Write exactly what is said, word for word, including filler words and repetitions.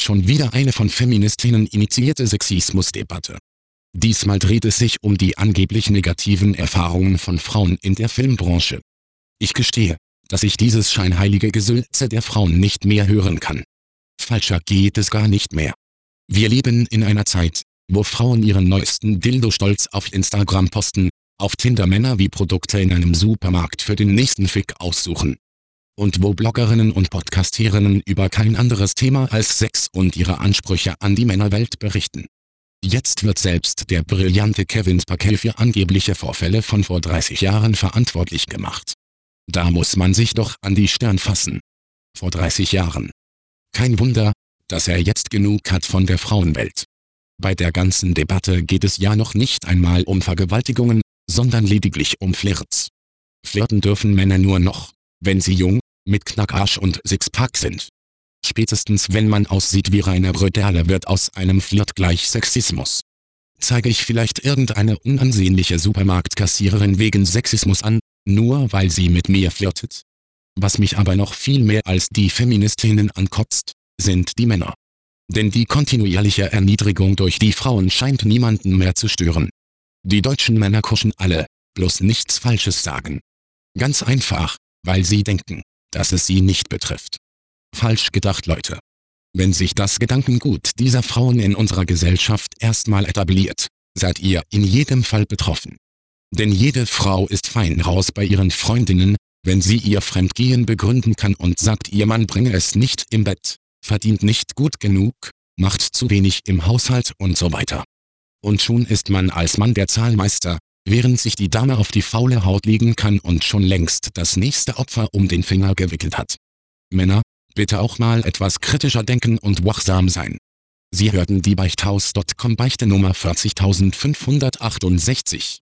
schon wieder eine von Feministinnen initiierte Sexismusdebatte. Diesmal dreht es sich um die angeblich negativen Erfahrungen von Frauen in der Filmbranche. Ich gestehe, dass ich dieses scheinheilige Gesülze der Frauen nicht mehr hören kann. Falscher geht es gar nicht mehr. Wir leben in einer Zeit, wo Frauen ihren neuesten Dildo stolz auf Instagram posten, auf Tinder Männer wie Produkte in einem Supermarkt für den nächsten Fick aussuchen. Und wo Bloggerinnen und Podcasterinnen über kein anderes Thema als Sex und ihre Ansprüche an die Männerwelt berichten. Jetzt wird selbst der brillante Kevin Spacey für angebliche Vorfälle von vor dreißig Jahren verantwortlich gemacht. Da muss man sich doch an die Stirn fassen. Vor dreißig Jahren. Kein Wunder, dass er jetzt genug hat von der Frauenwelt. Bei der ganzen Debatte geht es ja noch nicht einmal um Vergewaltigungen, sondern lediglich um Flirts. Flirten dürfen Männer nur noch, wenn sie jung, mit Knackarsch und Sixpack sind. Spätestens wenn man aussieht wie Rainer Bröderle wird aus einem Flirt gleich Sexismus. Zeige ich vielleicht irgendeine unansehnliche Supermarktkassiererin wegen Sexismus an, nur weil sie mit mir flirtet? Was mich aber noch viel mehr als die Feministinnen ankotzt, sind die Männer. Denn die kontinuierliche Erniedrigung durch die Frauen scheint niemanden mehr zu stören. Die deutschen Männer kuschen alle, bloß nichts Falsches sagen. Ganz einfach, weil sie denken, dass es sie nicht betrifft. Falsch gedacht, Leute. Wenn sich das Gedankengut dieser Frauen in unserer Gesellschaft erstmal etabliert, seid ihr in jedem Fall betroffen. Denn jede Frau ist fein raus bei ihren Freundinnen, wenn sie ihr Fremdgehen begründen kann und sagt, ihr Mann bringe es nicht im Bett, verdient nicht gut genug, macht zu wenig im Haushalt und so weiter. Und schon ist man als Mann der Zahlmeister, während sich die Dame auf die faule Haut legen kann und schon längst das nächste Opfer um den Finger gewickelt hat. Männer, bitte auch mal etwas kritischer denken und wachsam sein. Sie hörten die Beichthaus Punkt com Beichte Nummer vierzigtausendfünfhundertachtundsechzig.